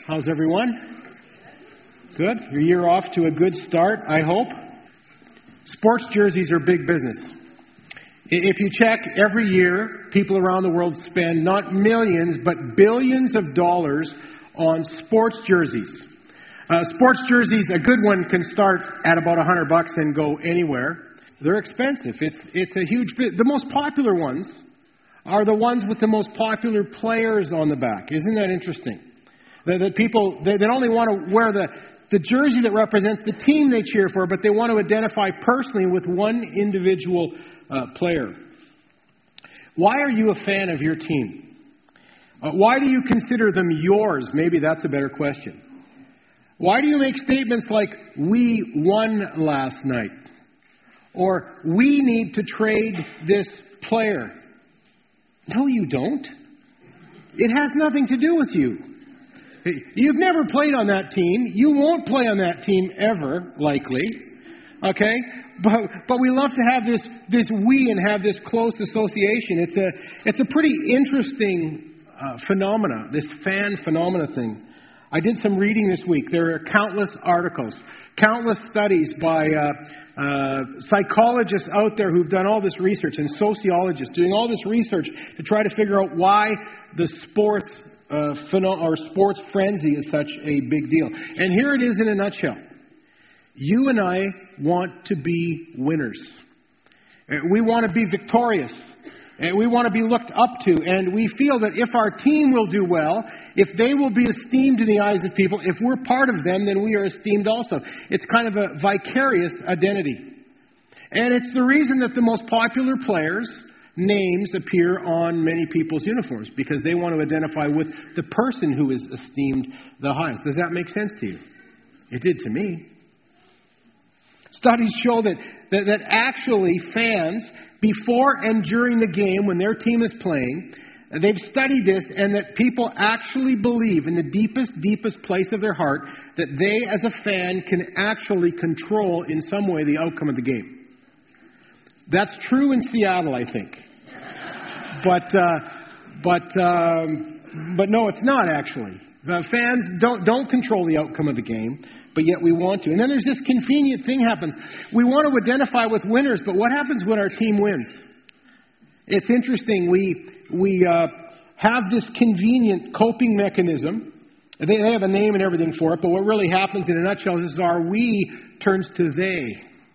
How's everyone? Good? Your year off to a good start, I hope. Sports jerseys are big business. If you check, every year, people around the world spend not millions, but billions of dollars on sports jerseys. Sports jerseys, a good one can start at about $100 and go anywhere. They're expensive. It's a huge bit. The most popular ones are the ones with the most popular players on the back. Isn't that interesting? That people, they don't only want to wear the jersey that represents the team they cheer for, but they want to identify personally with one individual player. Why are you a fan of your team? Why do you consider them yours? Maybe that's a better question. Why do you make statements like, "We won last night"? Or, "We need to trade this player"? No, you don't. It has nothing to do with you. You've never played on that team. You won't play on that team ever, likely. Okay? But we love to have this we and have this close association. It's a pretty interesting phenomena, this fan phenomena thing. I did some reading this week. There are countless articles, countless studies by psychologists out there who've done all this research, and sociologists doing all this research to try to figure out why the sports sports frenzy is such a big deal. And here it is in a nutshell. You and I want to be winners. We want to be victorious. And we want to be looked up to. And we feel that if our team will do well, if they will be esteemed in the eyes of people, if we're part of them, then we are esteemed also. It's kind of a vicarious identity. And it's the reason that the most popular players' names appear on many people's uniforms, because they want to identify with the person who is esteemed the highest. Does that make sense to you? It did to me. Studies show that actually fans, before and during the game when their team is playing, they've studied this, and that people actually believe in the deepest place of their heart that they as a fan can actually control in some way the outcome of the game. That's true in Seattle, I think. But no, it's not actually. Fans don't control the outcome of the game, but yet we want to. And then there's this convenient thing happens. We want to identify with winners, but what happens when our team wins? It's interesting. We have this convenient coping mechanism. They have a name and everything for it, but what really happens in a nutshell is our we turns to they.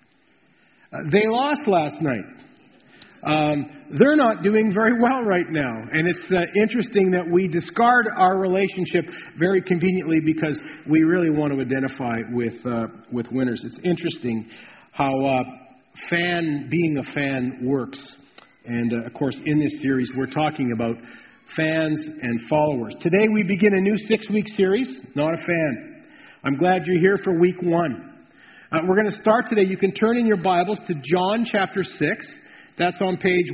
They lost last night. They're not doing very well right now. And it's interesting that we discard our relationship very conveniently because we really want to identify with winners. It's interesting how being a fan works. And, of course, in this series, we're talking about fans and followers. Today, we begin a new 6-week series, Not a Fan. I'm glad you're here for week 1. We're going to start today. You can turn in your Bibles to John chapter 6. That's on page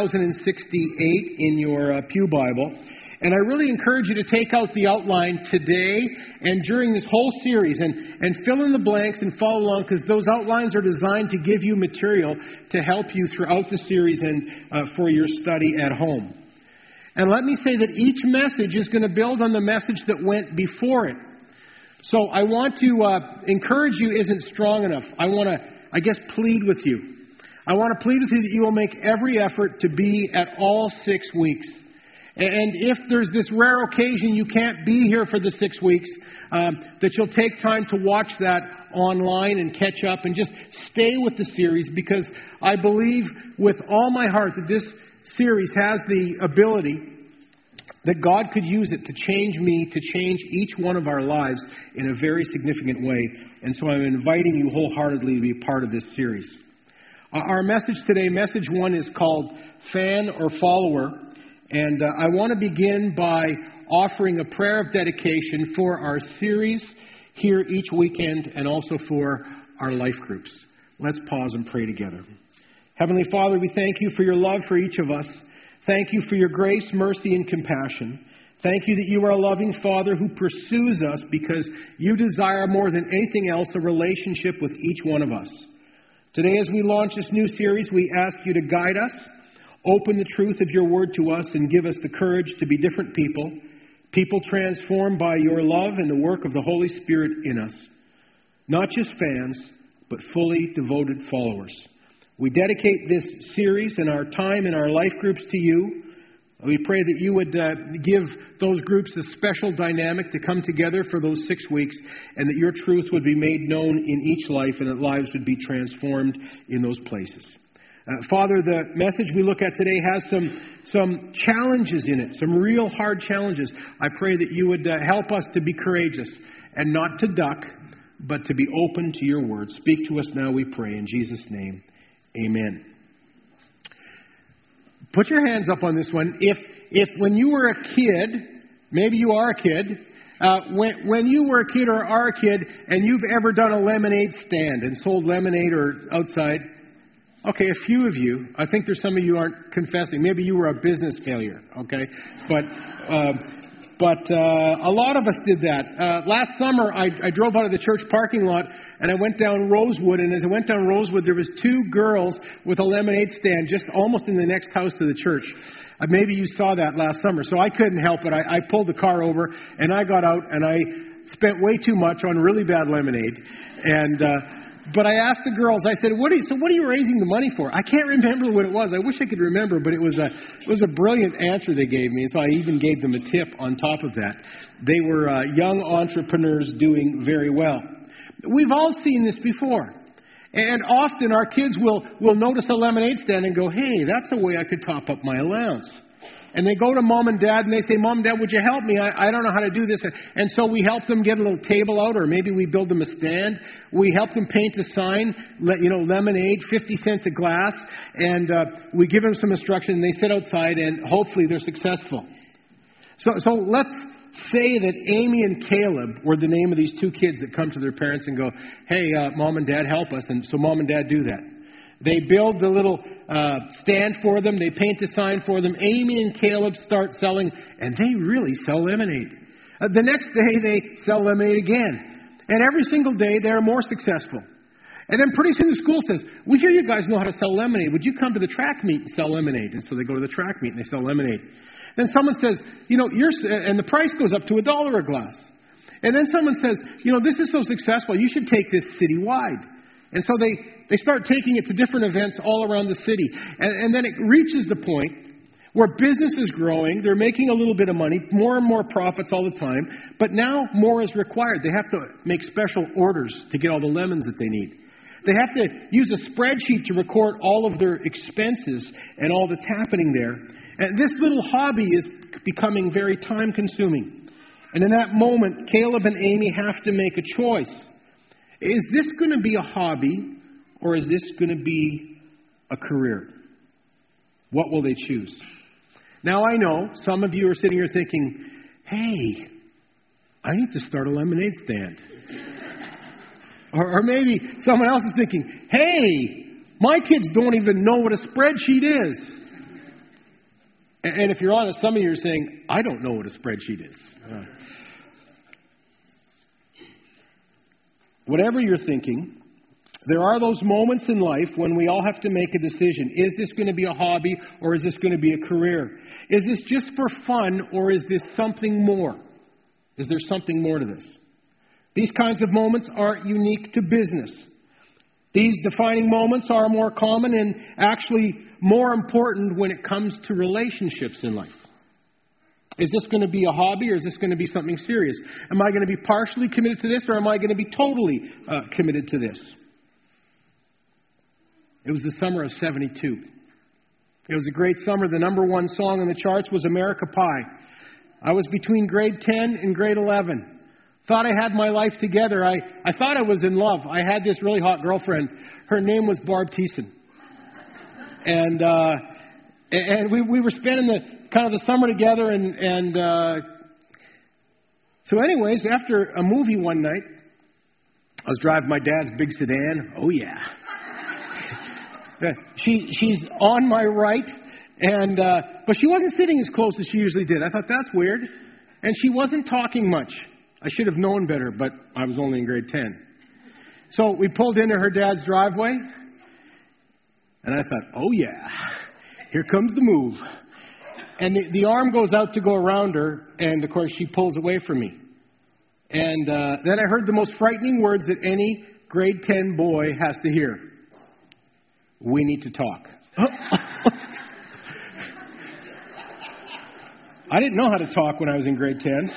1068 in your Pew Bible. And I really encourage you to take out the outline today and during this whole series and fill in the blanks and follow along, because those outlines are designed to give you material to help you throughout the series and for your study at home. And let me say that each message is going to build on the message that went before it. So I want to encourage you isn't strong enough. I want to, plead with you. I want to plead with you that you will make every effort to be at all 6 weeks. And if there's this rare occasion you can't be here for the 6 weeks, that you'll take time to watch that online and catch up and just stay with the series, because I believe with all my heart that this series has the ability that God could use it to change me, to change each one of our lives in a very significant way. And so I'm inviting you wholeheartedly to be part of this series. Our message today, message 1, is called Fan or Follower. And I want to begin by offering a prayer of dedication for our series here each weekend and also for our life groups. Let's pause and pray together. Heavenly Father, we thank you for your love for each of us. Thank you for your grace, mercy, and compassion. Thank you that you are a loving Father who pursues us because you desire more than anything else a relationship with each one of us. Today, as we launch this new series, we ask you to guide us, open the truth of your word to us, and give us the courage to be different people, People transformed by your love and the work of the Holy Spirit in us. Not just fans, but fully devoted followers. We dedicate this series and our time in our life groups to you. We pray that you would give those groups a special dynamic to come together for those 6 weeks, and that your truth would be made known in each life, and that lives would be transformed in those places. Father, the message we look at today has some challenges in it, some real hard challenges. I pray that you would help us to be courageous and not to duck, but to be open to your word. Speak to us now, we pray, in Jesus' name. Amen. Put your hands up on this one. If when you were a kid, maybe you are a kid, when you were a kid or are a kid and you've ever done a lemonade stand and sold lemonade or outside, okay, a few of you. I think there's some of you aren't confessing. Maybe you were a business failure, okay? But a lot of us did that. Last summer, I drove out of the church parking lot, and I went down Rosewood, and as I went down Rosewood, there was 2 girls with a lemonade stand just almost in the next house to the church. Maybe you saw that last summer, so I couldn't help it. I pulled the car over, and I got out, and I spent way too much on really bad lemonade, But I asked the girls, I said, what are you raising the money for? I can't remember what it was. I wish I could remember, but it was a brilliant answer they gave me. And so I even gave them a tip on top of that. They were young entrepreneurs doing very well. We've all seen this before. And often our kids will notice a lemonade stand and go, hey, that's a way I could top up my allowance. And they go to mom and dad and they say, Mom and Dad, would you help me? I don't know how to do this. And so we help them get a little table out, or maybe we build them a stand. We help them paint a sign, lemonade, 50 cents a glass. And we give them some instruction and they sit outside and hopefully they're successful. So let's say that Amy and Caleb were the name of these 2 kids that come to their parents and go, hey, Mom and Dad, help us. And so Mom and Dad do that. They build the little stand for them. They paint the sign for them. Amy and Caleb start selling, and they really sell lemonade. The next day, they sell lemonade again. And every single day, they're more successful. And then pretty soon the school says, we hear you guys know how to sell lemonade. Would you come to the track meet and sell lemonade? And so they go to the track meet and they sell lemonade. Then someone says, and the price goes up to $1 a glass. And then someone says, this is so successful, you should take this citywide. And so they start taking it to different events all around the city. And then it reaches the point where business is growing. They're making a little bit of money, more and more profits all the time. But now more is required. They have to make special orders to get all the lemons that they need. They have to use a spreadsheet to record all of their expenses and all that's happening there. And this little hobby is becoming very time-consuming. And in that moment, Caleb and Amy have to make a choice. Is this going to be a hobby, or is this going to be a career? What will they choose? Now, I know some of you are sitting here thinking, hey, I need to start a lemonade stand. Or maybe someone else is thinking, hey, my kids don't even know what a spreadsheet is. And if you're honest, some of you are saying, I don't know what a spreadsheet is. Whatever you're thinking, there are those moments in life when we all have to make a decision. Is this going to be a hobby, or is this going to be a career? Is this just for fun, or is this something more? Is there something more to this? These kinds of moments aren't unique to business. These defining moments are more common and actually more important when it comes to relationships in life. Is this going to be a hobby, or is this going to be something serious? Am I going to be partially committed to this, or am I going to be totally committed to this? It was the summer of 72. It was a great summer. The number 1 song on the charts was America Pie. I was between grade 10 and grade 11. Thought I had my life together. I thought I was in love. I had this really hot girlfriend. Her name was Barb Thiessen. And we were spending the summer together, and so anyways, after a movie one night, I was driving my dad's big sedan. Oh yeah. She's on my right, but she wasn't sitting as close as she usually did. I thought, that's weird. And she wasn't talking much. I should have known better, but I was only in grade 10. So we pulled into her dad's driveway, and I thought, oh yeah, here comes the move. And the arm goes out to go around her, and of course she pulls away from me. And then I heard the most frightening words that any grade 10 boy has to hear. We need to talk. I didn't know how to talk when I was in grade 10.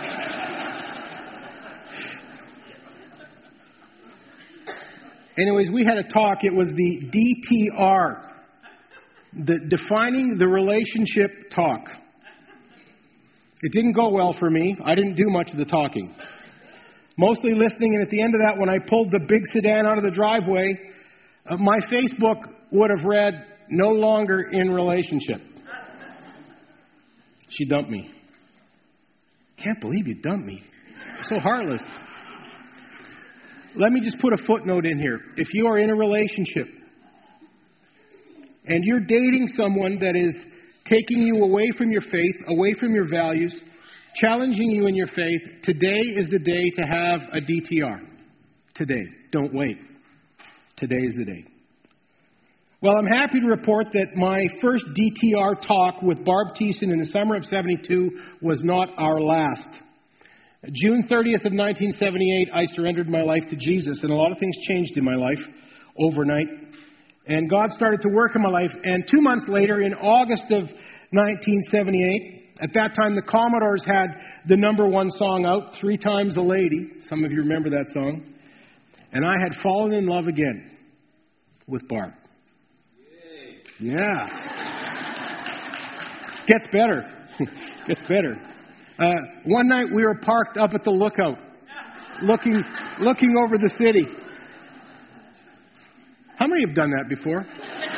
Anyways, we had a talk. It was the DTR, the defining the relationship talk. It didn't go well for me. I didn't do much of the talking. Mostly listening, and at the end of that, when I pulled the big sedan out of the driveway, my Facebook would have read, no longer in relationship. She dumped me. Can't believe you dumped me. So heartless. Let me just put a footnote in here. If you are in a relationship and you're dating someone that is taking you away from your faith, away from your values, challenging you in your faith, today is the day to have a DTR. Today. Don't wait. Today is the day. Well, I'm happy to report that my first DTR talk with Barb Thiessen in the summer of 72 was not our last. June 30th of 1978, I surrendered my life to Jesus, and a lot of things changed in my life overnight. And God started to work in my life. And 2 months later, in August of 1978, at that time the Commodores had the #1 song out, 3 Times a Lady. Some of you remember that song. And I had fallen in love again with Barb. Yay. Yeah. Gets better. Gets better. One night we were parked up at the lookout, looking over the city. How many have done that before?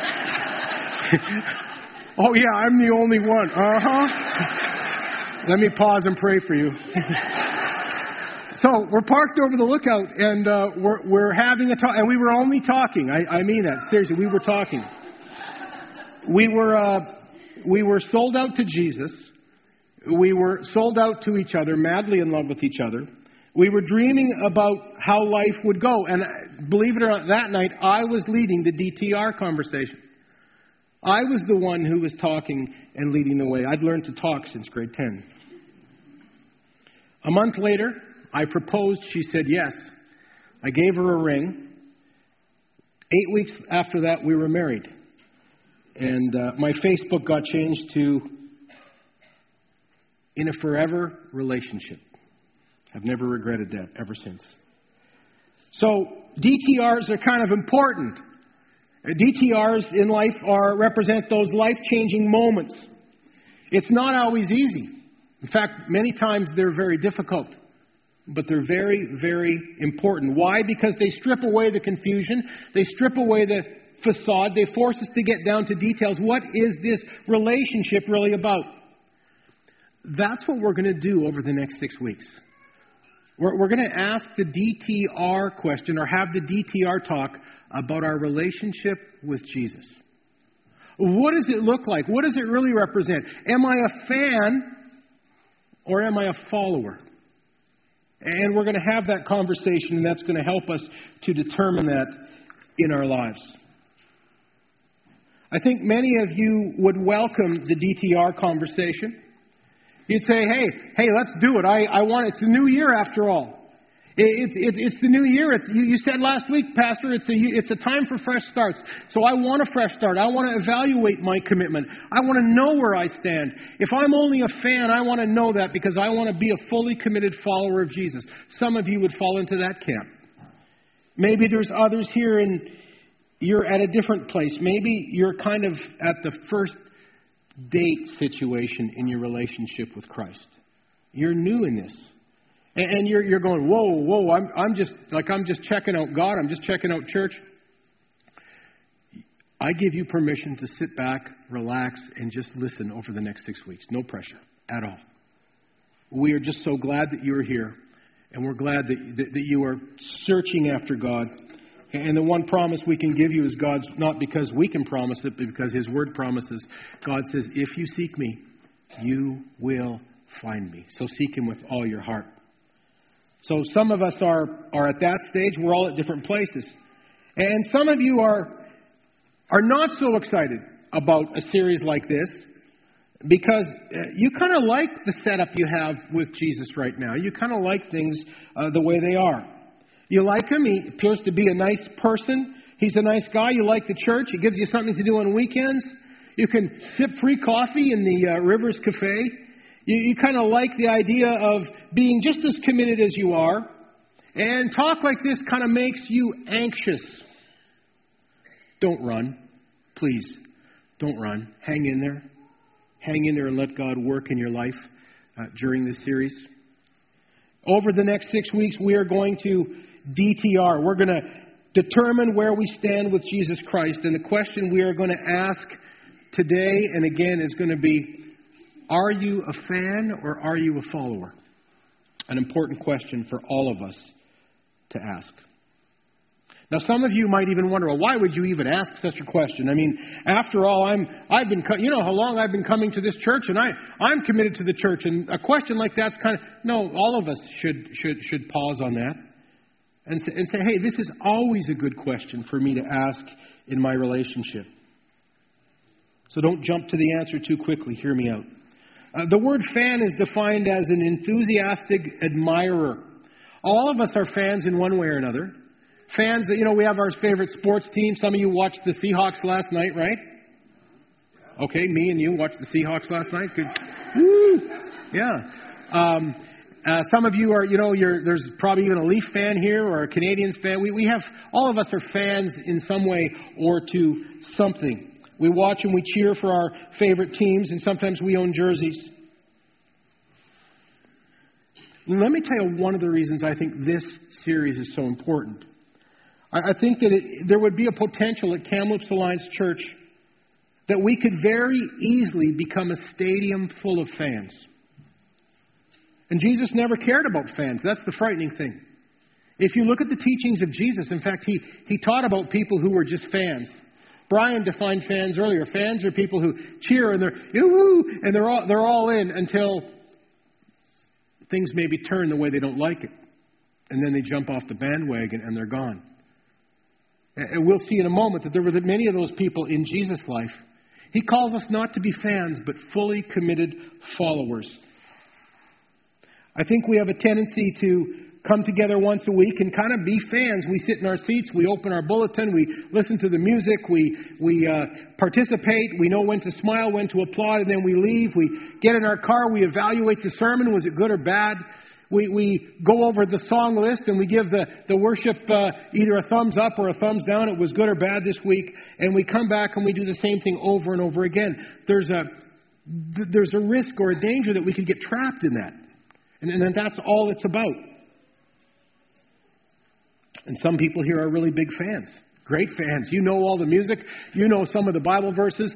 Oh yeah, I'm the only one. Let me pause and pray for you. So we're parked over the lookout, and we're having a talk, and we were only talking. I mean that seriously. We were talking. We were sold out to Jesus. We were sold out to each other, madly in love with each other. We were dreaming about how life would go. And believe it or not, that night I was leading the DTR conversation. I was the one who was talking and leading the way. I'd learned to talk since grade 10. A month later, I proposed. She said yes. I gave her a ring. 8 weeks after that, we were married. And my Facebook got changed to in a forever relationship. I've never regretted that ever since. So DTRs are kind of important. DTRs in life represent those life-changing moments. It's not always easy. In fact, many times they're very difficult. But they're very, very important. Why? Because they strip away the confusion. They strip away the facade. They force us to get down to details. What is this relationship really about? That's what we're going to do over the next 6 weeks. We're going to ask the DTR question, or have the DTR talk about our relationship with Jesus. What does it look like? What does it really represent? Am I a fan or am I a follower? And we're going to have that conversation, and that's going to help us to determine that in our lives. I think many of you would welcome the DTR conversation. You'd say, hey, let's do it. I want it. It's a new year after all. It's the new year. You said last week, Pastor, it's a time for fresh starts. So I want a fresh start. I want to evaluate my commitment. I want to know where I stand. If I'm only a fan, I want to know that because I want to be a fully committed follower of Jesus. Some of you would fall into that camp. Maybe there's others here and you're at a different place. Maybe you're kind of at the first date situation in your relationship with Christ. You're new in this. And you're going, whoa, I'm just checking out God. I'm just checking out church. I give you permission to sit back, relax, and just listen over the next 6 weeks. No pressure at all. We are just so glad that you're here. And we're glad that you are searching after God. And the one promise we can give you is God's, not because we can promise it, but because His Word promises. God says, if you seek me, you will find me. So seek Him with all your heart. So some of us are at that stage. We're all at different places. And some of you are not so excited about a series like this Because you kind of like the setup you have with Jesus right now. You kind of like things the way they are. You like him. He appears to be a nice person. He's a nice guy. You like the church. He gives you something to do on weekends. You can sip free coffee in the Rivers Cafe. You kind of like the idea of being just as committed as you are. And talk like this kind of makes you anxious. Don't run. Please, don't run. Hang in there. Hang in there and let God work in your life during this series. Over the next 6 weeks, we are going to DTR. We're going to determine where we stand with Jesus Christ. And the question we are going to ask today and again is going to be, are you a fan or are you a follower? An important question for all of us to ask. Now, some of you might even wonder, well, why would you even ask such a question? I mean, after all, you know how long I've been coming to this church, and I'm committed to the church. And a question like that's kind of, no, all of us should pause on that and say, hey, this is always a good question for me to ask in my relationship. So don't jump to the answer too quickly. Hear me out. The word fan is defined as an enthusiastic admirer. All of us are fans in one way or another. Fans, you know, we have our favorite sports team. Some of you watched the Seahawks last night, right? Okay, me and you watched the Seahawks last night. Good. Woo! Yeah. Some of you are, you know, there's probably even a Leaf fan here or a Canadians fan. We have, all of us are fans in some way or to something. We watch and we cheer for our favorite teams, and sometimes we own jerseys. Let me tell you one of the reasons I think this series is so important. I think that there would be a potential at Kamloops Alliance Church that we could very easily become a stadium full of fans. And Jesus never cared about fans. That's the frightening thing. If you look at the teachings of Jesus, in fact, he taught about people who were just fans. Brian defined fans earlier. Fans are people who cheer and they're yoo-hoo, and they're all in until things maybe turn the way they don't like it. And then they jump off the bandwagon and they're gone. And we'll see in a moment that there were many of those people in Jesus' life. He calls us not to be fans, but fully committed followers. I think we have a tendency to come together once a week and kind of be fans. We sit in our seats, we open our bulletin, we listen to the music, we participate, we know when to smile, when to applaud, and then we leave. We get in our car, we evaluate the sermon, was it good or bad? We go over the song list and we give the worship either a thumbs up or a thumbs down. It was good or bad this week. And we come back and we do the same thing over and over again. There's a risk or a danger that we could get trapped in that. And then that's all it's about. And some people here are really big fans. Great fans. You know all the music. You know some of the Bible verses.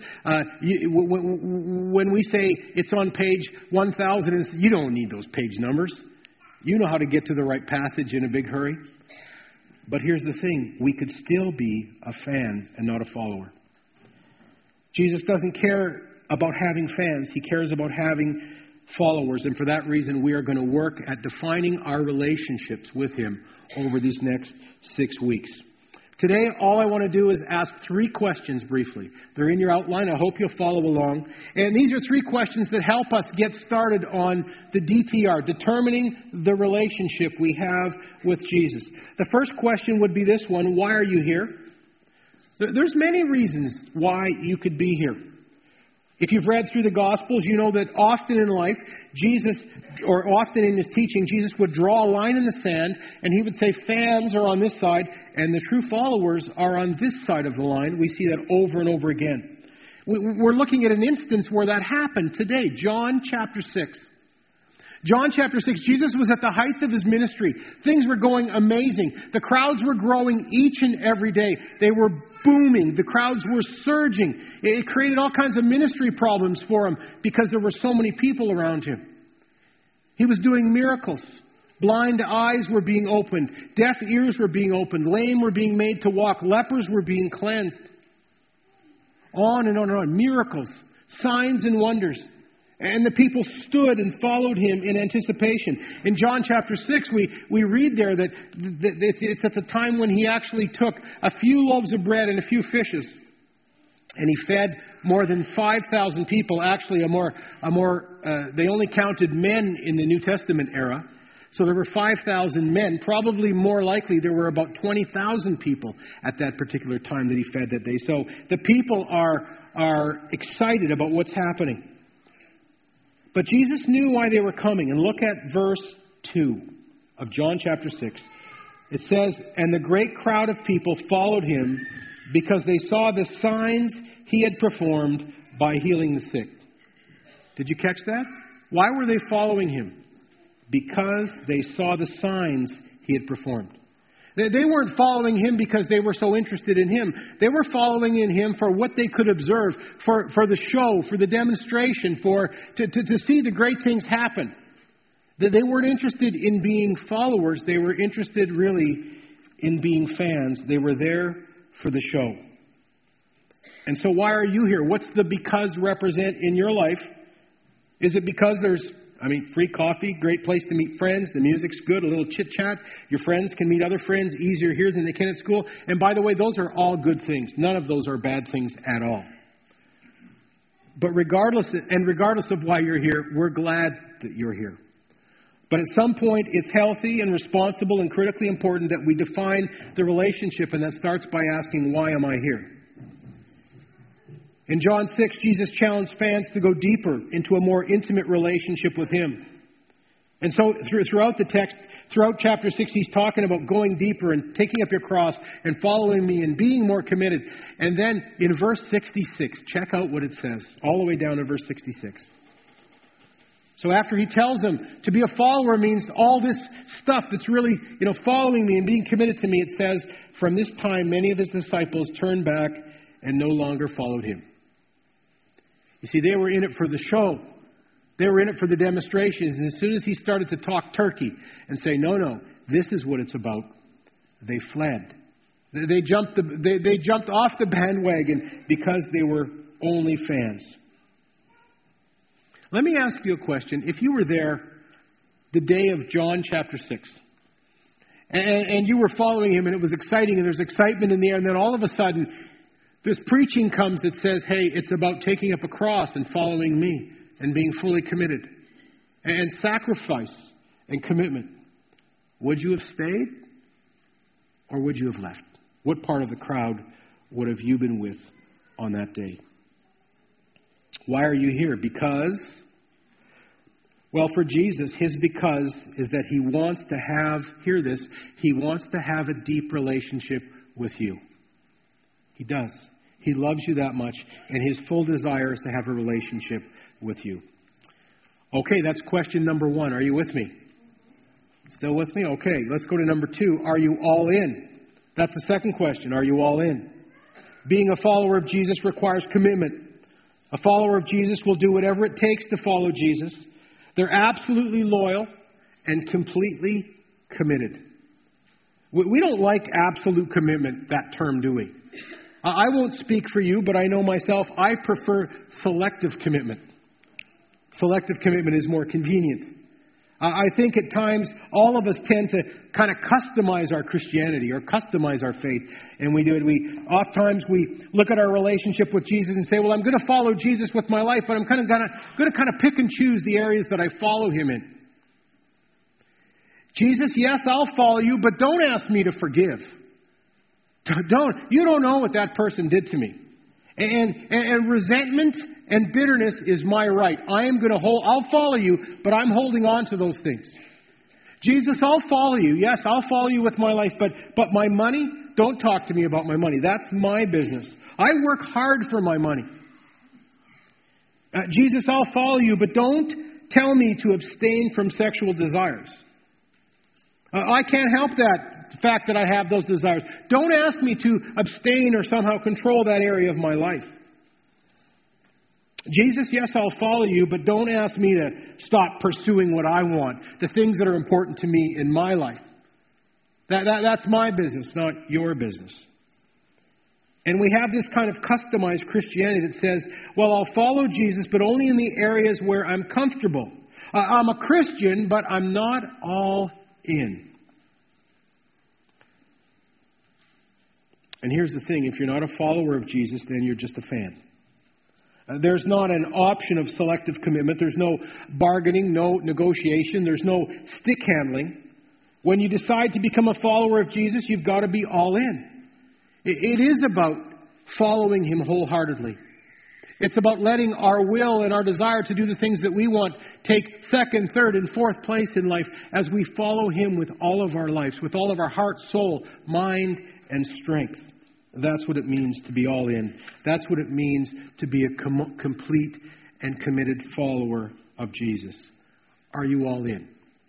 When we say it's on page 1000, you don't need those page numbers. You know how to get to the right passage in a big hurry. But here's the thing. We could still be a fan and not a follower. Jesus doesn't care about having fans. He cares about having followers. And for that reason, we are going to work at defining our relationships with Him over these next 6 weeks. Today, all I want to do is ask 3 questions briefly. They're in your outline. I hope you'll follow along. And these are 3 questions that help us get started on the DTR, determining the relationship we have with Jesus. The first question would be this one: why are you here? There's many reasons why you could be here. If you've read through the Gospels, you know that often in life, often in His teaching, Jesus would draw a line in the sand and He would say fans are on this side and the true followers are on this side of the line. We see that over and over again. We're looking at an instance where that happened today. John chapter 6. John chapter 6, Jesus was at the height of His ministry. Things were going amazing. The crowds were growing each and every day. They were booming. The crowds were surging. It created all kinds of ministry problems for Him because there were so many people around Him. He was doing miracles. Blind eyes were being opened. Deaf ears were being opened. Lame were being made to walk. Lepers were being cleansed. On and on and on. Miracles, signs and wonders. And the people stood and followed Him in anticipation. In John chapter 6, we read there that it's at the time when He actually took a few loaves of bread and a few fishes. And he fed more than 5,000 people. Actually, they only counted men in the New Testament era. So there were 5,000 men. Probably more likely there were about 20,000 people at that particular time that he fed that day. So the people are excited about what's happening. But Jesus knew why they were coming. And look at verse 2 of John chapter 6. It says, "And the great crowd of people followed him because they saw the signs he had performed by healing the sick." Did you catch that? Why were they following him? Because they saw the signs he had performed. They weren't following him because they were so interested in him. They were following in him for what they could observe, for the show, for the demonstration, to see the great things happen. They weren't interested in being followers. They were interested really in being fans. They were there for the show. And so why are you here? What's the because represent in your life? Is it because there's free coffee, great place to meet friends, the music's good, a little chit-chat, your friends can meet other friends easier here than they can at school? And by the way, those are all good things. None of those are bad things at all. But regardless of why you're here, we're glad that you're here. But at some point, it's healthy and responsible and critically important that we define the relationship, and that starts by asking, why am I here? In John 6, Jesus challenged fans to go deeper into a more intimate relationship with him. And so throughout the text, throughout chapter 6, he's talking about going deeper and taking up your cross and following me and being more committed. And then in verse 66, check out what it says, all the way down to verse 66. So after he tells them to be a follower means all this stuff that's really, following me and being committed to me, it says, "From this time, many of his disciples turned back and no longer followed him." You see, they were in it for the show. They were in it for the demonstrations. And as soon as he started to talk turkey and say, no, this is what it's about, they fled. They jumped off the bandwagon because they were only fans. Let me ask you a question. If you were there the day of John chapter 6, and you were following him and it was exciting and there's excitement in the air, and then all of a sudden this preaching comes that says, hey, it's about taking up a cross and following me and being fully committed and sacrifice and commitment. Would you have stayed or would you have left? What part of the crowd would have you been with on that day? Why are you here? Because, for Jesus, his because is that he wants to have, hear this, he wants to have a deep relationship with you. He does. He loves you that much, and his full desire is to have a relationship with you. Okay, that's question number 1. Are you with me? Still with me? Okay, let's go to number 2. Are you all in? That's the second question. Are you all in? Being a follower of Jesus requires commitment. A follower of Jesus will do whatever it takes to follow Jesus. They're absolutely loyal and completely committed. We don't like absolute commitment, that term, do we? I won't speak for you, but I know myself, I prefer selective commitment. Selective commitment is more convenient. I think at times all of us tend to kind of customize our Christianity or customize our faith. And we do it. Oftentimes we look at our relationship with Jesus and say, well, I'm going to follow Jesus with my life, but I'm going to pick and choose the areas that I follow him in. Jesus, yes, I'll follow you, but don't ask me to forgive. You don't know what that person did to me. And resentment and bitterness is my right. I'll follow you, but I'm holding on to those things. Jesus, I'll follow you. Yes, I'll follow you with my life, but my money, don't talk to me about my money. That's my business. I work hard for my money. Jesus, I'll follow you, but don't tell me to abstain from sexual desires. I can't help the fact that I have those desires. Don't ask me to abstain or somehow control that area of my life. Jesus, yes, I'll follow you, but don't ask me to stop pursuing what I want, the things that are important to me in my life. That's my business, not your business. And we have this kind of customized Christianity that says, well, I'll follow Jesus, but only in the areas where I'm comfortable. I'm a Christian, but I'm not all in. And here's the thing, if you're not a follower of Jesus, then you're just a fan. There's not an option of selective commitment. There's no bargaining, no negotiation. There's no stick handling. When you decide to become a follower of Jesus, you've got to be all in. It is about following Him wholeheartedly. It's about letting our will and our desire to do the things that we want take second, third, and fourth place in life as we follow Him with all of our lives, with all of our heart, soul, mind, and strength. That's what it means to be all in. That's what it means to be a complete and committed follower of Jesus. Are you all in?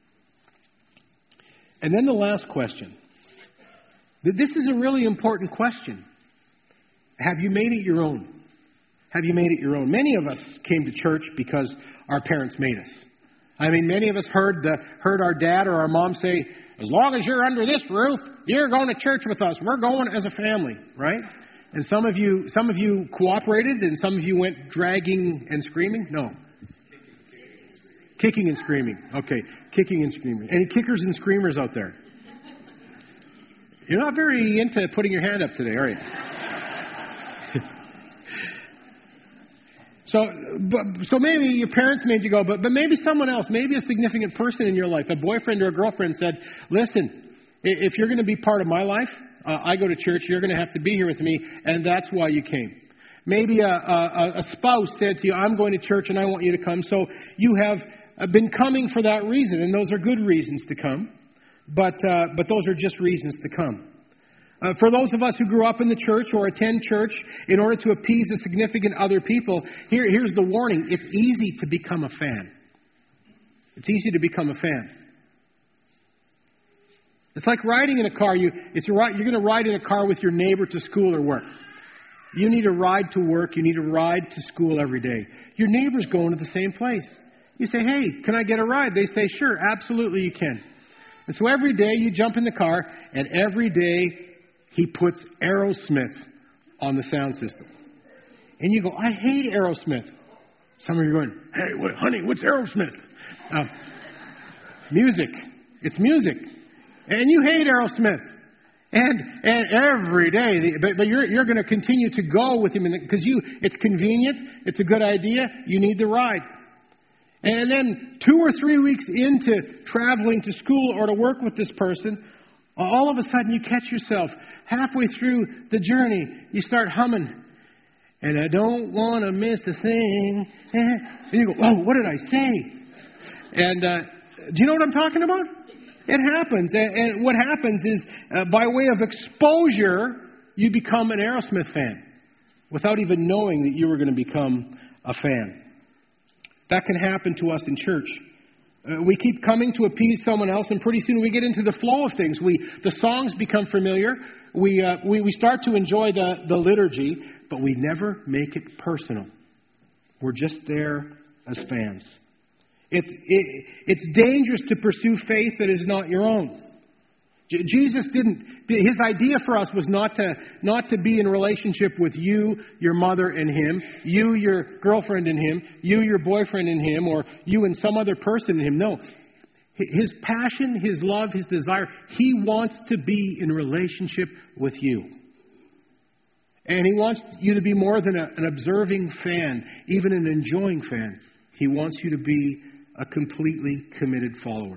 And then the last question. This is a really important question. Have you made it your own? Have you made it your own? Many of us came to church because our parents made us. I mean, many of us heard our dad or our mom say, as long as you're under this roof, you're going to church with us. We're going as a family, right? And some of you cooperated, and some of you went dragging and screaming. No. Kicking and screaming. Okay, kicking and screaming. Any kickers and screamers out there? You're not very into putting your hand up today, are you? So maybe your parents made you go, but maybe someone else, maybe a significant person in your life, a boyfriend or a girlfriend said, listen, if you're going to be part of my life, I go to church, you're going to have to be here with me, and that's why you came. Maybe a spouse said to you, I'm going to church and I want you to come. So you have been coming for that reason, and those are good reasons to come, but those are just reasons to come. For those of us who grew up in the church or attend church in order to appease a significant other people, here's the warning. It's easy to become a fan. It's easy to become a fan. It's like riding in a car. You're going to ride in a car with your neighbor to school or work. You need a ride to work. You need a ride to school every day. Your neighbor's going to the same place. You say, hey, can I get a ride? They say, sure, absolutely you can. And so every day you jump in the car, and every day he puts Aerosmith on the sound system. And you go, I hate Aerosmith. Some of you are going, hey, honey, what's Aerosmith? Music. It's music. And you hate Aerosmith. And every day, but you're going to continue to go with him because it's convenient, it's a good idea, you need the ride. And then 2 or 3 weeks into traveling to school or to work with this person, all of a sudden you catch yourself halfway through the journey. You start humming. And I don't want to miss a thing. And you go, oh, what did I say? And do you know what I'm talking about? It happens. And what happens is, by way of exposure, you become an Aerosmith fan without even knowing that you were going to become a fan. That can happen to us in church. We keep coming to appease someone else, and pretty soon we get into the flow of things. The songs become familiar. We start to enjoy the liturgy, but we never make it personal. We're just there as fans. It's dangerous to pursue faith that is not your own. Jesus his idea for us was not to be in relationship with you, your mother and him, you, your girlfriend and him, you, your boyfriend and him, or you and some other person and him. No. His passion, his love, his desire, he wants to be in relationship with you. And he wants you to be more than an observing fan, even an enjoying fan. He wants you to be a completely committed follower.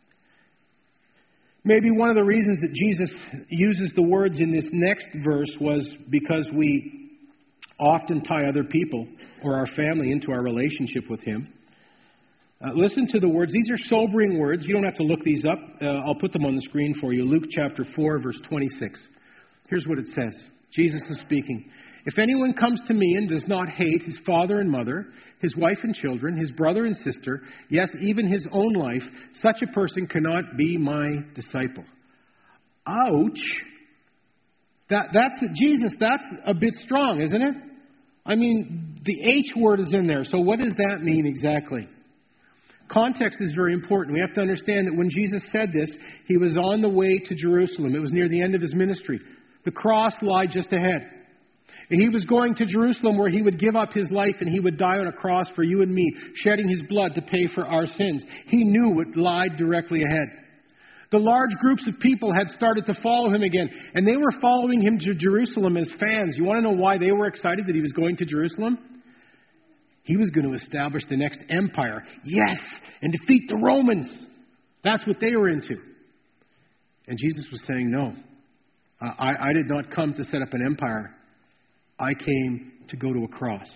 Maybe one of the reasons that Jesus uses the words in this next verse was because we often tie other people or our family into our relationship with him. Listen to the words. These are sobering words. You don't have to look these up. I'll put them on the screen for you. Luke chapter 4, verse 26. Here's what it says. Jesus is speaking. If anyone comes to me and does not hate his father and mother, his wife and children, his brother and sister, yes, even his own life, such a person cannot be my disciple. Ouch. That's Jesus. That's a bit strong, isn't it? I mean, the H word is in there. So what does that mean exactly? Context is very important. We have to understand that when Jesus said this, he was on the way to Jerusalem. It was near the end of his ministry. The cross lied just ahead. And he was going to Jerusalem where he would give up his life and he would die on a cross for you and me, shedding his blood to pay for our sins. He knew what lied directly ahead. The large groups of people had started to follow him again, and they were following him to Jerusalem as fans. You want to know why they were excited that he was going to Jerusalem? He was going to establish the next empire. Yes, and defeat the Romans. That's what they were into. And Jesus was saying, no, I did not come to set up an empire. I came to go to a cross.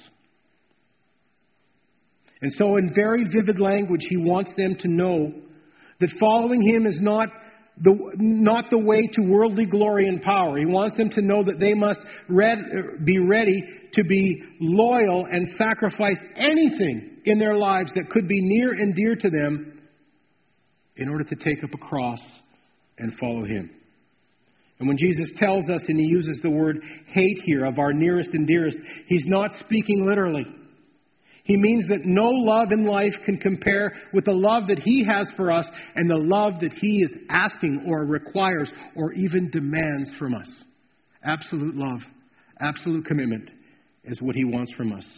And so in very vivid language, he wants them to know that following him is not the way to worldly glory and power. He wants them to know that they must be ready to be loyal and sacrifice anything in their lives that could be near and dear to them in order to take up a cross and follow him. And when Jesus tells us, and he uses the word hate here, of our nearest and dearest, he's not speaking literally. He means that no love in life can compare with the love that he has for us and the love that he is asking or requires or even demands from us. Absolute love, absolute commitment is what he wants from us.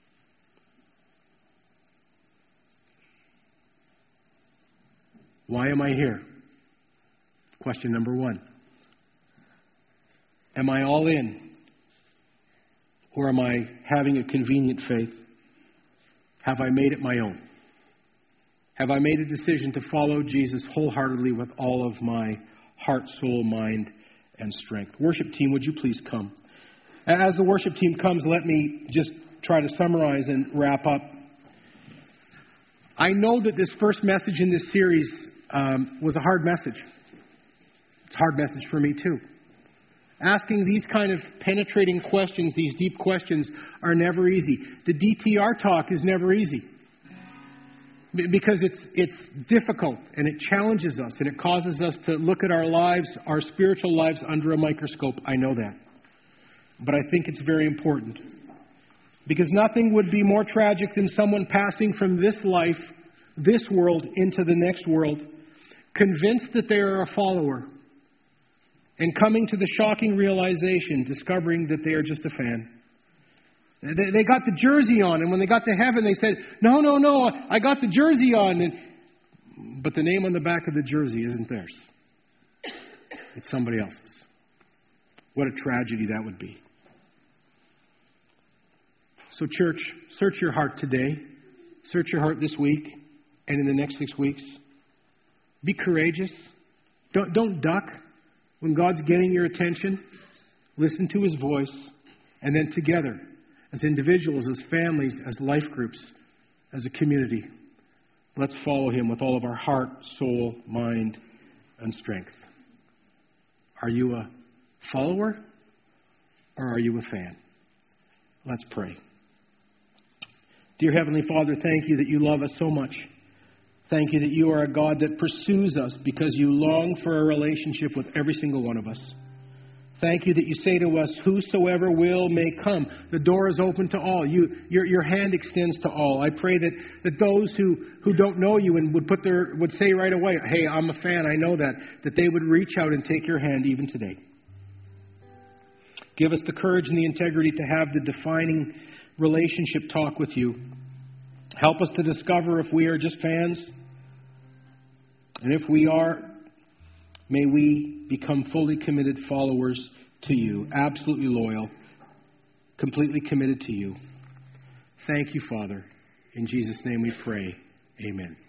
Why am I here? Question number 1. Am I all in? Or am I having a convenient faith? Have I made it my own? Have I made a decision to follow Jesus wholeheartedly with all of my heart, soul, mind, and strength? Worship team, would you please come? As the worship team comes, let me just try to summarize and wrap up. I know that this first message in this series was a hard message. It's a hard message for me too. Asking these kind of penetrating questions, these deep questions, are never easy. The DTR talk is never easy. Because it's difficult, and it challenges us, and it causes us to look at our lives, our spiritual lives, under a microscope. I know that. But I think it's very important. Because nothing would be more tragic than someone passing from this life, this world, into the next world, convinced that they are a follower, and coming to the shocking realization, discovering that they are just a fan. They got the jersey on, and when they got to heaven, they said, no, I got the jersey on. But the name on the back of the jersey isn't theirs. It's somebody else's. What a tragedy that would be. So church, search your heart today. Search your heart this week and in the next 6 weeks. Be courageous. Don't duck. When God's getting your attention, listen to his voice, and then together, as individuals, as families, as life groups, as a community, let's follow him with all of our heart, soul, mind, and strength. Are you a follower, or are you a fan? Let's pray. Dear Heavenly Father, thank you that you love us so much. Thank you that you are a God that pursues us because you long for a relationship with every single one of us. Thank you that you say to us, whosoever will may come. The door is open to all. Your hand extends to all. I pray that those who don't know you and would say right away, hey, I'm a fan, I know that they would reach out and take your hand even today. Give us the courage and the integrity to have the defining relationship talk with you. Help us to discover if we are just fans. And if we are, may we become fully committed followers to you, absolutely loyal, completely committed to you. Thank you, Father. In Jesus' name we pray. Amen.